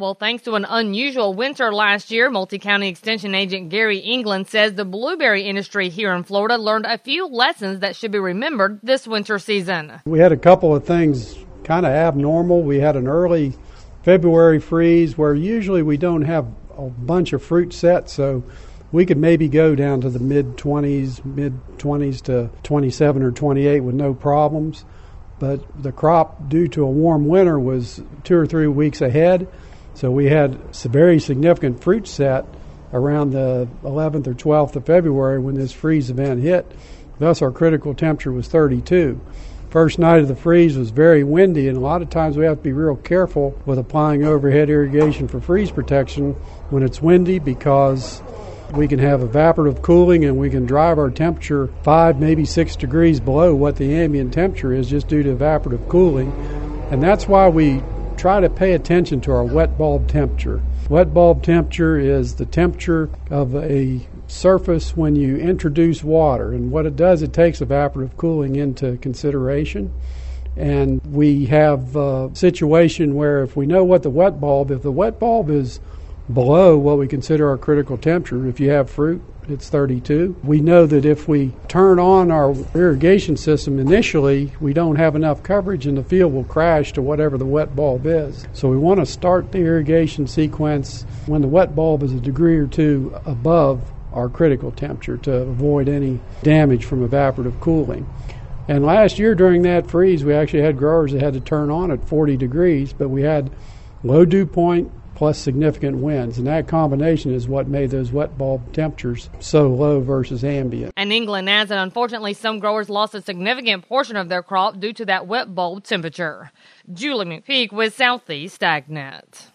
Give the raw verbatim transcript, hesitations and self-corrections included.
Well, thanks to an unusual winter last year, Multi-County Extension Agent Gary England says the blueberry industry here in Florida learned a few lessons that should be remembered this winter season. We had a couple of things kind of abnormal. We had an early February freeze where usually we don't have a bunch of fruit set, so we could maybe go down to the mid-twenties, mid-twenties to twenty-seven or twenty-eight with no problems. But the crop, due to a warm winter, was two or three weeks ahead. So we had a very significant fruit set around the eleventh or twelfth of February when this freeze event hit. Thus, our critical temperature was thirty-two. First night of the freeze was very windy, and a lot of times we have to be real careful with applying overhead irrigation for freeze protection when it's windy, because we can have evaporative cooling and we can drive our temperature five, maybe six degrees below what the ambient temperature is just due to evaporative cooling. And that's why we try to pay attention to our wet bulb temperature. Wet bulb temperature is the temperature of a surface when you introduce water. And what it does, it takes evaporative cooling into consideration. And we have a situation where if we know what the wet bulb, if the wet bulb is below what we consider our critical temperature, if you have fruit, it's thirty-two. We know that if we turn on our irrigation system initially, we don't have enough coverage and the field will crash to whatever the wet bulb is. So we want to start the irrigation sequence when the wet bulb is a degree or two above our critical temperature to avoid any damage from evaporative cooling. And last year during that freeze, we actually had growers that had to turn on at forty degrees, but we had low dew point plus significant winds, and that combination is what made those wet bulb temperatures so low versus ambient. And England adds that unfortunately some growers lost a significant portion of their crop due to that wet bulb temperature. Julie McPeak with Southeast AgNet.